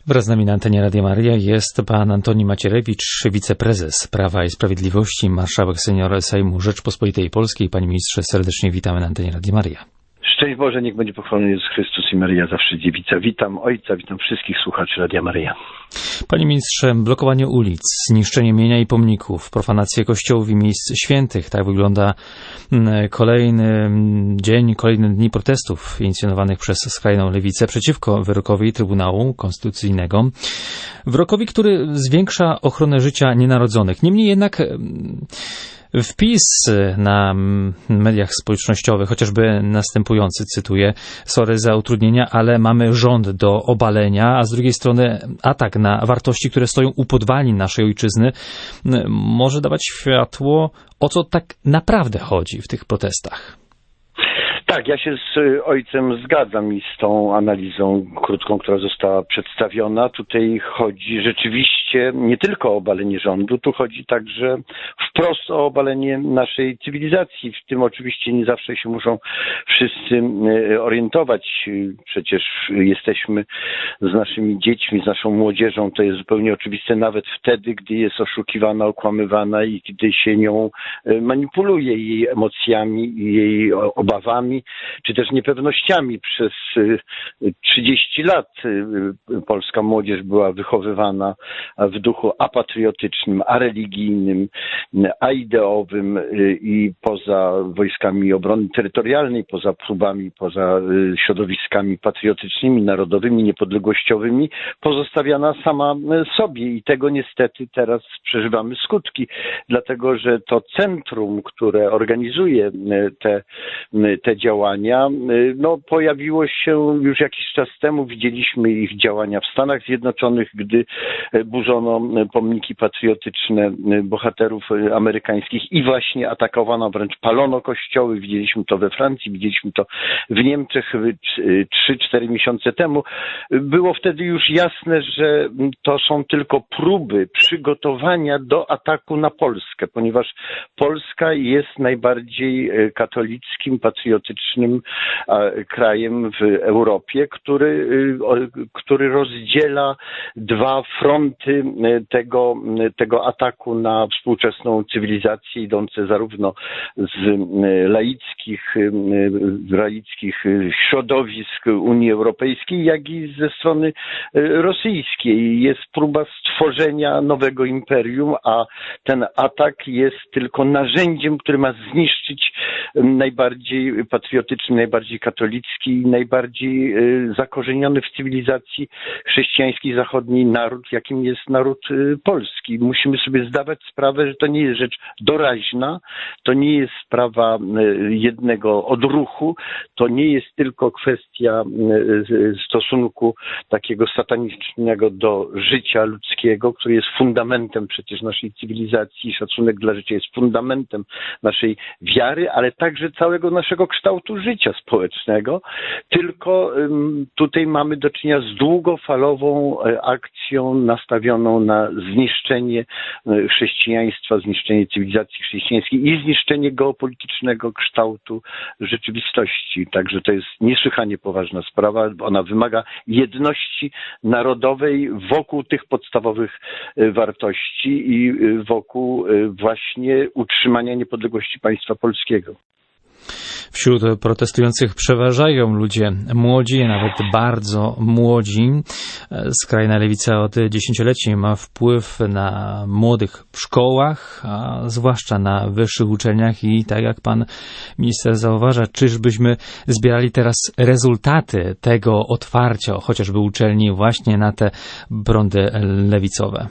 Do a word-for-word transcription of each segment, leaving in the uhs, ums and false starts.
Wraz z nami na antenie Radia Maryja jest pan Antoni Macierewicz, wiceprezes Prawa i Sprawiedliwości, marszałek senior Sejmu Rzeczpospolitej Polskiej. Panie ministrze, serdecznie witamy na antenie Radia Maryja. Szczęść Boże, niech będzie pochwalony Jezus Chrystus i Maryja zawsze dziewica. Witam Ojca, witam wszystkich słuchaczy Radia Maryja. Panie ministrze, blokowanie ulic, zniszczenie mienia i pomników, profanacje kościołów i miejsc świętych. Tak wygląda kolejny dzień, kolejne dni protestów inicjowanych przez skrajną lewicę przeciwko wyrokowi Trybunału Konstytucyjnego. Wyrokowi, który zwiększa ochronę życia nienarodzonych. Niemniej jednak wpis na mediach społecznościowych, chociażby następujący, cytuję: sorry za utrudnienia, ale mamy rząd do obalenia, a z drugiej strony atak na wartości, które stoją u podwalin naszej ojczyzny, może dawać światło, o co tak naprawdę chodzi w tych protestach. Tak, ja się z Ojcem zgadzam i z tą analizą krótką, która została przedstawiona. Tutaj chodzi rzeczywiście nie tylko o obalenie rządu, tu chodzi także wprost o obalenie naszej cywilizacji. W tym oczywiście nie zawsze się muszą wszyscy orientować. Przecież jesteśmy z naszymi dziećmi, z naszą młodzieżą. To jest zupełnie oczywiste nawet wtedy, gdy jest oszukiwana, okłamywana i gdy się nią manipuluje, jej emocjami, jej obawami, czy też niepewnościami. Przez trzydzieści lat polska młodzież była wychowywana w duchu apatriotycznym, areligijnym, aideowym i poza wojskami obrony terytorialnej, poza próbami, poza środowiskami patriotycznymi, narodowymi, niepodległościowymi, pozostawiana sama sobie i tego niestety teraz przeżywamy skutki, dlatego że to centrum, które organizuje te, te działania, no, pojawiło się już jakiś czas temu. Widzieliśmy ich działania w Stanach Zjednoczonych, gdy burzono pomniki patriotyczne bohaterów amerykańskich i właśnie atakowano, wręcz palono kościoły. Widzieliśmy to we Francji, widzieliśmy to w Niemczech trzy cztery miesiące temu. Było wtedy już jasne, że to są tylko próby przygotowania do ataku na Polskę, ponieważ Polska jest najbardziej katolickim, patriotycznym krajem w Europie, który, który rozdziela dwa fronty tego, tego ataku na współczesną cywilizację, idące zarówno z laickich, laickich środowisk Unii Europejskiej, jak i ze strony rosyjskiej. Jest próba stworzenia nowego imperium, a ten atak jest tylko narzędziem, które ma zniszczyć najbardziej patriotyczny, najbardziej katolicki i najbardziej zakorzeniony w cywilizacji chrześcijańskiej zachodniej naród, jakim jest naród polski. Musimy sobie zdawać sprawę, że to nie jest rzecz doraźna, to nie jest sprawa jednego odruchu, to nie jest tylko kwestia stosunku takiego satanicznego do życia ludzkiego, który jest fundamentem przecież naszej cywilizacji. Szacunek dla życia jest fundamentem naszej wiary, ale także całego naszego kształtu życia społecznego, tylko tutaj mamy do czynienia z długofalową akcją nastawioną na zniszczenie chrześcijaństwa, zniszczenie cywilizacji chrześcijańskiej i zniszczenie geopolitycznego kształtu rzeczywistości. Także to jest niesłychanie poważna sprawa. Ona wymaga jedności narodowej wokół tych podstawowych wartości i wokół właśnie utrzymania niepodległości państwa polskiego. Wśród protestujących przeważają ludzie młodzi, nawet bardzo młodzi. Skrajna lewica od dziesięcioleci ma wpływ na młodych w szkołach, a zwłaszcza na wyższych uczelniach i tak jak pan minister zauważa, czyżbyśmy zbierali teraz rezultaty tego otwarcia chociażby uczelni właśnie na te prądy lewicowe?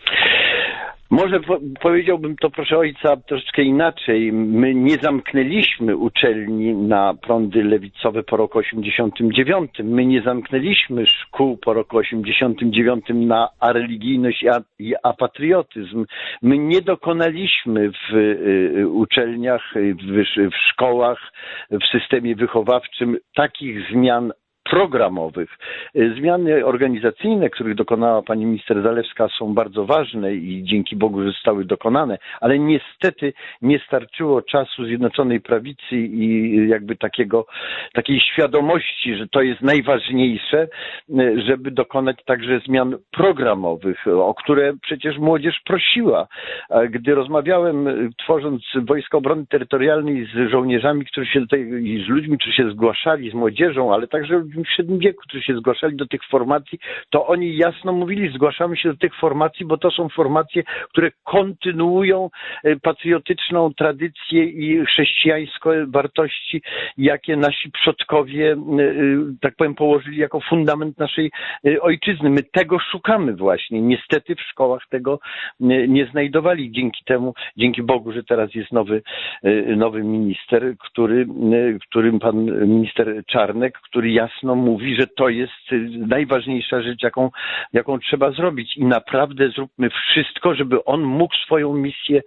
Może po, powiedziałbym to, proszę Ojca, troszeczkę inaczej. My nie zamknęliśmy uczelni na prądy lewicowe po roku osiemdziesiątym dziewiątym. My nie zamknęliśmy szkół po roku osiemdziesiątym dziewiątym na areligijność i, a, i apatriotyzm. My nie dokonaliśmy w y, uczelniach, w, w szkołach, w systemie wychowawczym takich zmian programowych. Zmiany organizacyjne, których dokonała pani minister Zalewska, są bardzo ważne i dzięki Bogu, że zostały dokonane, ale niestety nie starczyło czasu Zjednoczonej Prawicy i jakby takiego, takiej świadomości, że to jest najważniejsze, żeby dokonać także zmian programowych, o które przecież młodzież prosiła. Gdy rozmawiałem, tworząc Wojska Obrony Terytorialnej z żołnierzami, którzy się do tej, i z ludźmi, którzy się zgłaszali, z młodzieżą, ale także ludźmi w średnim wieku, którzy się zgłaszali do tych formacji, to oni jasno mówili, zgłaszamy się do tych formacji, bo to są formacje, które kontynuują patriotyczną tradycję i chrześcijańskie wartości, jakie nasi przodkowie, tak powiem, położyli jako fundament naszej ojczyzny. My tego szukamy właśnie. Niestety w szkołach tego nie znajdowali. Dzięki temu, dzięki Bogu, że teraz jest nowy, nowy minister, który, którym pan minister Czarnek, który jasno mówi, że to jest najważniejsza rzecz, jaką, jaką trzeba zrobić i naprawdę zróbmy wszystko, żeby on mógł swoją misję,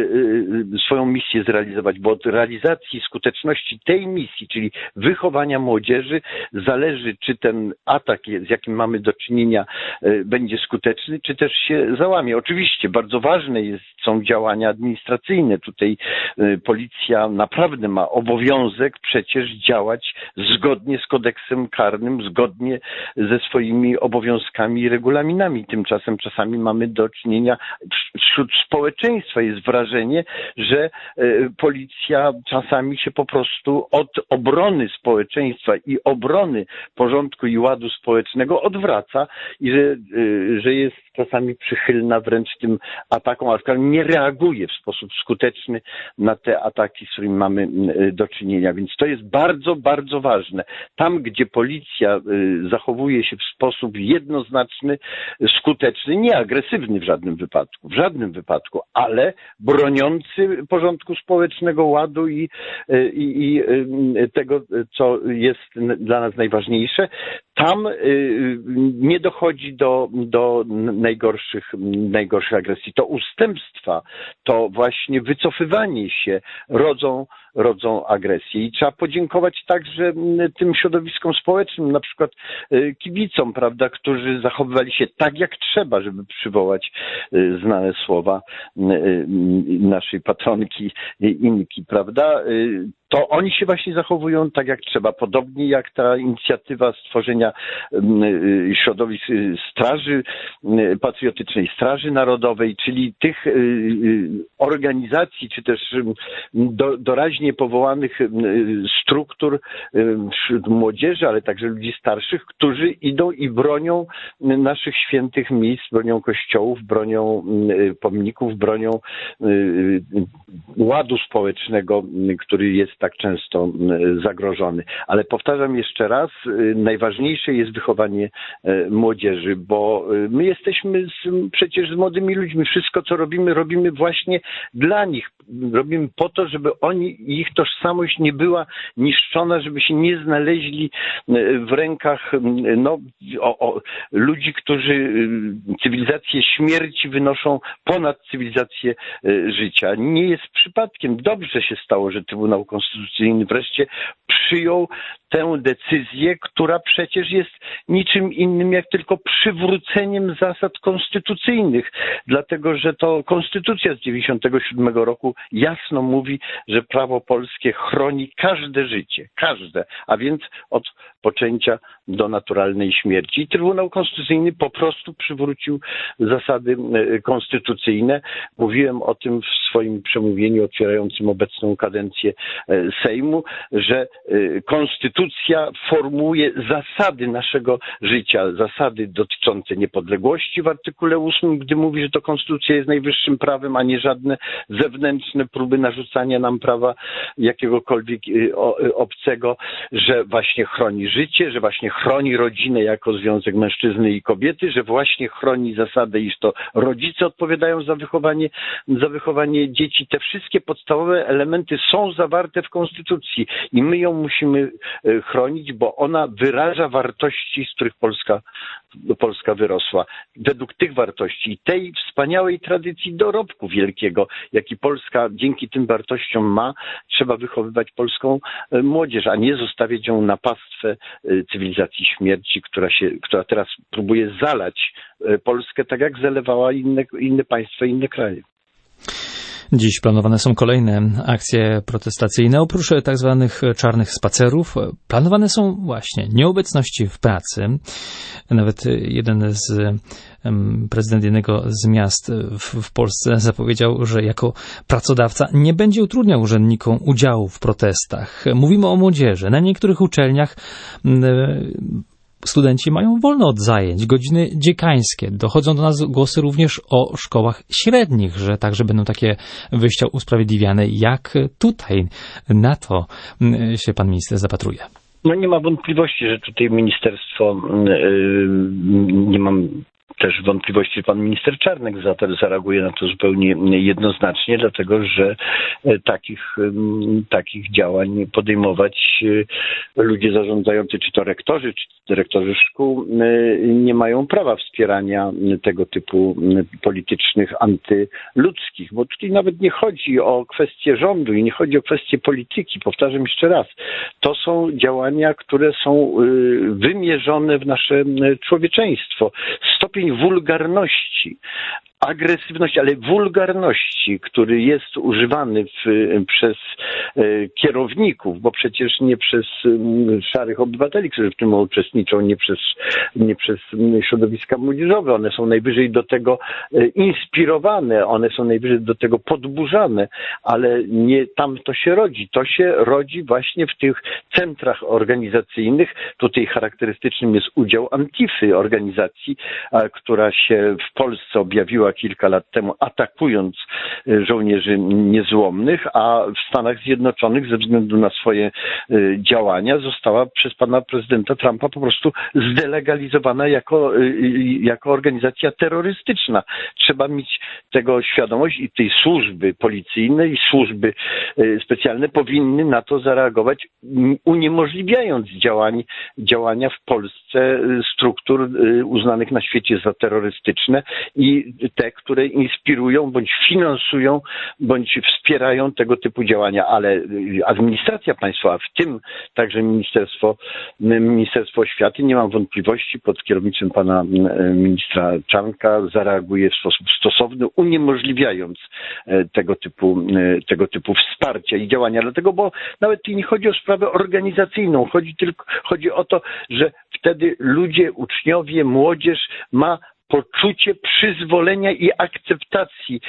swoją misję zrealizować, bo od realizacji skuteczności tej misji, czyli wychowania młodzieży, zależy, czy ten atak, z jakim mamy do czynienia, będzie skuteczny, czy też się załamie. Oczywiście bardzo ważne jest, są działania administracyjne. Tutaj policja naprawdę ma obowiązek przecież działać zgodnie z kodeksem karnym, zgodnie ze swoimi obowiązkami i regulaminami. Tymczasem czasami mamy do czynienia, wśród społeczeństwa jest wrażenie, że policja czasami się po prostu od obrony społeczeństwa i obrony porządku i ładu społecznego odwraca i że, że jest czasami przychylna wręcz tym atakom, ale nie reaguje w sposób skuteczny na te ataki, z którymi mamy do czynienia. Więc to jest bardzo, bardzo ważne. Tam, gdzie policja zachowuje się w sposób jednoznaczny, skuteczny, nie agresywny w żadnym wypadku, w żadnym wypadku, ale broniący porządku społecznego, ładu i, i, i tego, co jest dla nas najważniejsze, tam nie dochodzi do, do najgorszych, najgorszych agresji. To ustępstwa, to właśnie wycofywanie się rodzą, rodzą agresję. I trzeba podziękować także tym środowiskom społecznym, na przykład kibicom, prawda, którzy zachowywali się tak, jak trzeba, żeby przywołać znane słowa naszej patronki Inki, prawda? To oni się właśnie zachowują tak, jak trzeba. Podobnie jak ta inicjatywa stworzenia środowisk Straży Patriotycznej, Straży Narodowej, czyli tych organizacji, czy też do, doraźnie powołanych struktur wśród młodzieży, ale także ludzi starszych, którzy idą i bronią naszych świętych miejsc, bronią kościołów, bronią pomników, bronią ładu społecznego, który jest tak często zagrożony. Ale powtarzam jeszcze raz, najważniejsze jest wychowanie młodzieży, bo my jesteśmy z, przecież z młodymi ludźmi. Wszystko, co robimy, robimy właśnie dla nich. Robimy po to, żeby oni, ich tożsamość nie była niszczona, żeby się nie znaleźli w rękach no, o, o, ludzi, którzy cywilizację śmierci wynoszą ponad cywilizację życia. Nie jest przypadkiem. Dobrze się stało, że Trybunał Konstytucyjny wreszcie przyjął tę decyzję, która przecież jest niczym innym jak tylko przywróceniem zasad konstytucyjnych, dlatego że to Konstytucja z dziewięćdziesiątego siódmego roku jasno mówi, że prawo polskie chroni każde życie, każde, a więc od poczęcia do naturalnej śmierci. I Trybunał Konstytucyjny po prostu przywrócił zasady konstytucyjne. Mówiłem o tym w swoim przemówieniu otwierającym obecną kadencję Sejmu, że konstytucja formułuje zasady naszego życia, zasady dotyczące niepodległości w artykule ósmym, gdy mówi, że to konstytucja jest najwyższym prawem, a nie żadne zewnętrzne próby narzucania nam prawa jakiegokolwiek obcego, że właśnie chroni życie, że właśnie chroni rodzinę jako związek mężczyzny i kobiety, że właśnie chroni zasadę, iż to rodzice odpowiadają za wychowanie, za wychowanie dzieci. Te wszystkie podstawowe elementy są zawarte w konstytucji i my ją musimy chronić, bo ona wyraża wartości, z których Polska, Polska wyrosła. Według tych wartości i tej wspaniałej tradycji dorobku wielkiego, jaki Polska dzięki tym wartościom ma, trzeba wychowywać polską młodzież, a nie zostawiać ją na pastwę cywilizacji śmierci, która się, która teraz próbuje zalać Polskę tak jak zalewała inne, inne państwa i inne kraje. Dziś planowane są kolejne akcje protestacyjne. Oprócz tak zwanych czarnych spacerów, planowane są właśnie nieobecności w pracy. Nawet jeden z prezydent jednego z miast w, w Polsce zapowiedział, że jako pracodawca nie będzie utrudniał urzędnikom udziału w protestach. Mówimy o młodzieży. Na niektórych uczelniach studenci mają wolno od zajęć, godziny dziekańskie. Dochodzą do nas głosy również o szkołach średnich, że także będą takie wyjścia usprawiedliwiane. Jak tutaj na to się pan minister zapatruje? No nie ma wątpliwości, że tutaj ministerstwo, yy, nie mam też wątpliwości, że pan minister Czarnek zareaguje na to zupełnie jednoznacznie, dlatego że takich, takich działań podejmować ludzie zarządzający, czy to rektorzy, czy dyrektorzy szkół, nie mają prawa wspierania tego typu politycznych antyludzkich, bo tutaj nawet nie chodzi o kwestię rządu i nie chodzi o kwestię polityki, powtarzam jeszcze raz, to są działania, które są wymierzone w nasze człowieczeństwo. Stopień wulgarności, agresywności, ale wulgarności, który jest używany w, przez e, kierowników, bo przecież nie przez m, szarych obywateli, którzy w tym uczestniczą, nie przez, nie przez środowiska młodzieżowe. One są najwyżej do tego e, inspirowane, one są najwyżej do tego podburzane, ale nie tam to się rodzi. To się rodzi właśnie w tych centrach organizacyjnych. Tutaj charakterystycznym jest udział Antify, organizacji, a, która się w Polsce objawiła kilka lat temu, atakując żołnierzy niezłomnych, a w Stanach Zjednoczonych ze względu na swoje działania została przez pana prezydenta Trumpa po prostu zdelegalizowana jako, jako organizacja terrorystyczna. Trzeba mieć tego świadomość i tej służby policyjne i służby specjalne powinny na to zareagować, uniemożliwiając działań, działania w Polsce struktur uznanych na świecie za terrorystyczne i te, które inspirują, bądź finansują, bądź wspierają tego typu działania, ale administracja państwowa, w tym także Ministerstwo, Ministerstwo Oświaty, nie mam wątpliwości, pod kierownictwem pana ministra Czarnka zareaguje w sposób stosowny, uniemożliwiając tego typu, tego typu wsparcia i działania. Dlatego, bo nawet tu nie chodzi o sprawę organizacyjną, chodzi tylko, chodzi o to, że wtedy ludzie, uczniowie, młodzież ma poczucie przyzwolenia i akceptacji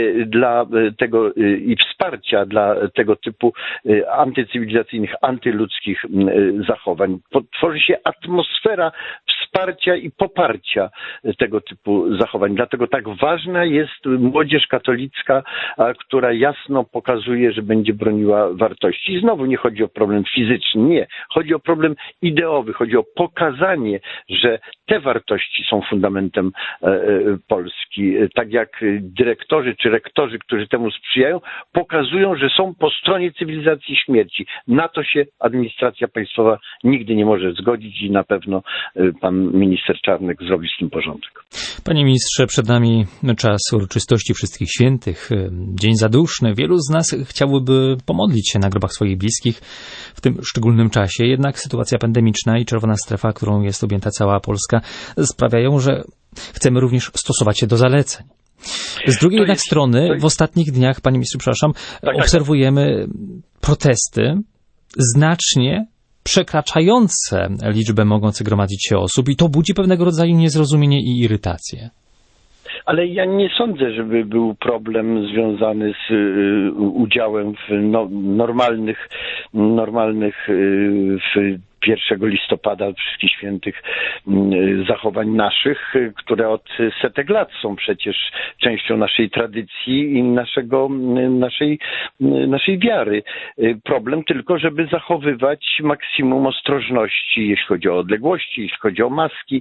dla tego i wsparcia dla tego typu antycywilizacyjnych, antyludzkich zachowań. Tworzy się atmosfera wsparcia i poparcia tego typu zachowań. Dlatego tak ważna jest młodzież katolicka, która jasno pokazuje, że będzie broniła wartości. I znowu nie chodzi o problem fizyczny, nie. Chodzi o problem ideowy, chodzi o pokazanie, że te wartości są fundamentem Polski. Tak jak dyrektorzy czy rektorzy, którzy temu sprzyjają, pokazują, że są po stronie cywilizacji śmierci. Na to się administracja państwowa nigdy nie może zgodzić i na pewno pan minister Czarnek zrobi z tym porządek. Panie ministrze, przed nami czas uroczystości Wszystkich Świętych, dzień zaduszny. Wielu z nas chciałoby pomodlić się na grobach swoich bliskich w tym szczególnym czasie, jednak sytuacja pandemiczna i czerwona strefa, którą jest objęta cała Polska, sprawiają, że chcemy również stosować się do zaleceń. Z drugiej jednak jest, strony, jest... w ostatnich dniach, panie ministrze, przepraszam, tak, obserwujemy tak. protesty znacznie przekraczające liczbę mogących gromadzić się osób i to budzi pewnego rodzaju niezrozumienie i irytację. Ale ja nie sądzę, żeby był problem związany z y, udziałem w no, normalnych, normalnych y, w pierwszego listopada Wszystkich Świętych zachowań naszych, które od setek lat są przecież częścią naszej tradycji i naszego, naszej, naszej wiary. Problem tylko, żeby zachowywać maksimum ostrożności, jeśli chodzi o odległości, jeśli chodzi o maski,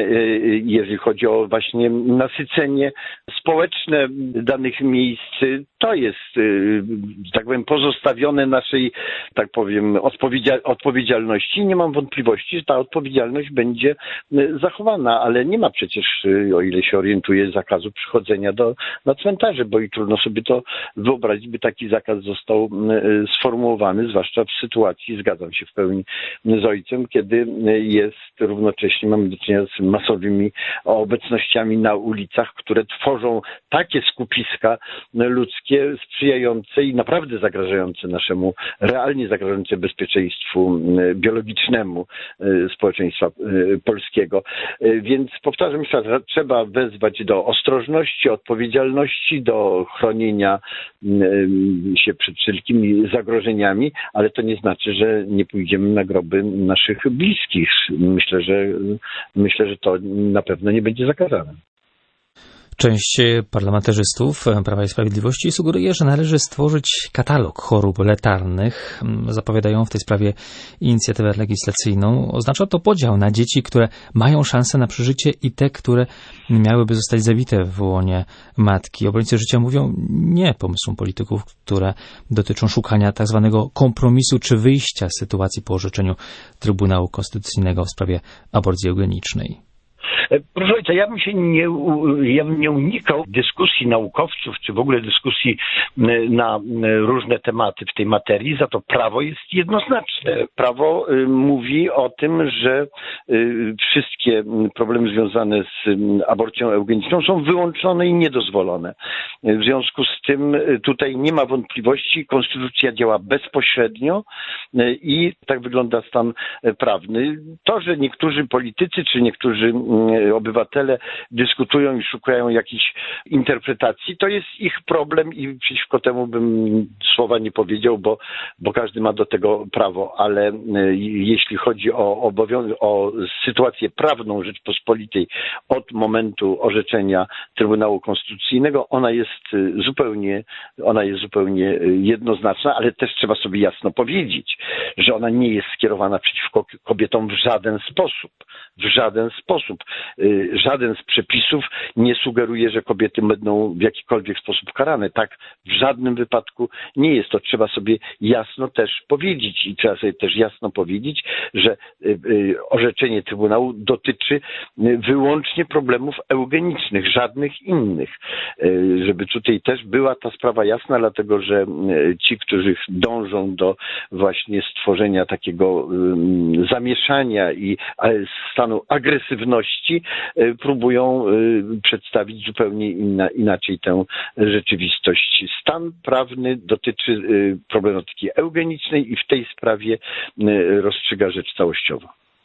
jeżeli chodzi o właśnie nasycenie społeczne danych miejsc. to jest, tak powiem, pozostawione naszej, tak powiem, odpowiedzialności. Nie mam wątpliwości, że ta odpowiedzialność będzie zachowana, ale nie ma przecież, o ile się orientuję, zakazu przychodzenia do, na cmentarze, bo i trudno sobie to wyobrazić, by taki zakaz został sformułowany, zwłaszcza w sytuacji, zgadzam się w pełni z ojcem, kiedy jest równocześnie, mamy do czynienia z masowymi obecnościami na ulicach, które tworzą takie skupiska ludzkie sprzyjające i naprawdę zagrażające naszemu, realnie zagrażające bezpieczeństwu biologicznemu społeczeństwa polskiego. Więc powtarzam jeszcze raz, trzeba wezwać do ostrożności, odpowiedzialności, do chronienia się przed wszelkimi zagrożeniami, ale to nie znaczy, że nie pójdziemy na groby naszych bliskich. Myślę, że myślę, że to na pewno nie będzie zakazane. Część parlamentarzystów Prawa i Sprawiedliwości sugeruje, że należy stworzyć katalog chorób letalnych. Zapowiadają w tej sprawie inicjatywę legislacyjną. Oznacza to podział na dzieci, które mają szansę na przeżycie i te, które miałyby zostać zawite w łonie matki. Obrońcy życia mówią nie pomysłom polityków, które dotyczą szukania tak zwanego kompromisu czy wyjścia z sytuacji po orzeczeniu Trybunału Konstytucyjnego w sprawie aborcji eugenicznej. Proszę ojca, ja bym się nie, ja bym nie unikał dyskusji naukowców, czy w ogóle dyskusji na różne tematy w tej materii, za to prawo jest jednoznaczne. Prawo mówi o tym, że wszystkie problemy związane z aborcją eugeniczną są wyłączone i niedozwolone. W związku z tym tutaj nie ma wątpliwości, konstytucja działa bezpośrednio i tak wygląda stan prawny. To, że niektórzy politycy, czy niektórzy obywatele dyskutują i szukają jakichś interpretacji, to jest ich problem i przeciwko temu bym słowa nie powiedział, bo, bo każdy ma do tego prawo, ale jeśli chodzi o obowiązek, o sytuację prawną Rzeczpospolitej od momentu orzeczenia Trybunału Konstytucyjnego, ona jest zupełnie, ona jest zupełnie jednoznaczna, ale też trzeba sobie jasno powiedzieć, że ona nie jest skierowana przeciwko kobietom w żaden sposób. W żaden sposób. Żaden z przepisów nie sugeruje, że kobiety będą w jakikolwiek sposób karane. Tak w żadnym wypadku nie jest. To trzeba sobie jasno też powiedzieć i trzeba sobie też jasno powiedzieć, że orzeczenie Trybunału dotyczy wyłącznie problemów eugenicznych, żadnych innych. Żeby tutaj też była ta sprawa jasna, dlatego że ci, którzy dążą do właśnie stworzenia takiego zamieszania i stanu agresywności, próbują przedstawić zupełnie inna, inaczej tę rzeczywistość. Stan prawny dotyczy problematyki eugenicznej i w tej sprawie rozstrzyga rzecz całościowo.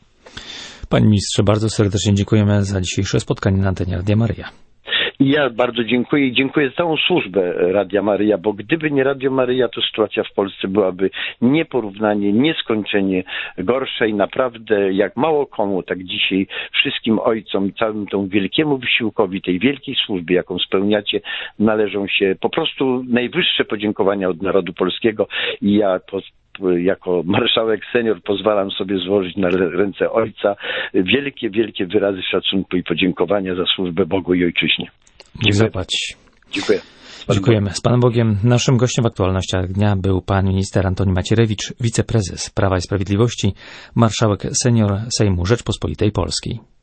Panie ministrze, bardzo serdecznie dziękujemy za dzisiejsze spotkanie na antenie Radia Maryja. Ja bardzo dziękuję i dziękuję za całą służbę Radia Maryja, bo gdyby nie Radio Maryja, to sytuacja w Polsce byłaby nieporównanie, nieskończenie gorsza i naprawdę jak mało komu, tak dzisiaj wszystkim ojcom i całym temu wielkiemu wysiłkowi, tej wielkiej służbie, jaką spełniacie, należą się po prostu najwyższe podziękowania od narodu polskiego i ja po jako marszałek senior pozwalam sobie złożyć na ręce ojca wielkie, wielkie wyrazy szacunku i podziękowania za służbę Bogu i Ojczyźnie. Zapłać. Dziękuję. Dziękujemy. Z Panem Bogiem. Naszym gościem w aktualnościach dnia był pan minister Antoni Macierewicz, wiceprezes Prawa i Sprawiedliwości, marszałek senior Sejmu Rzeczpospolitej Polskiej.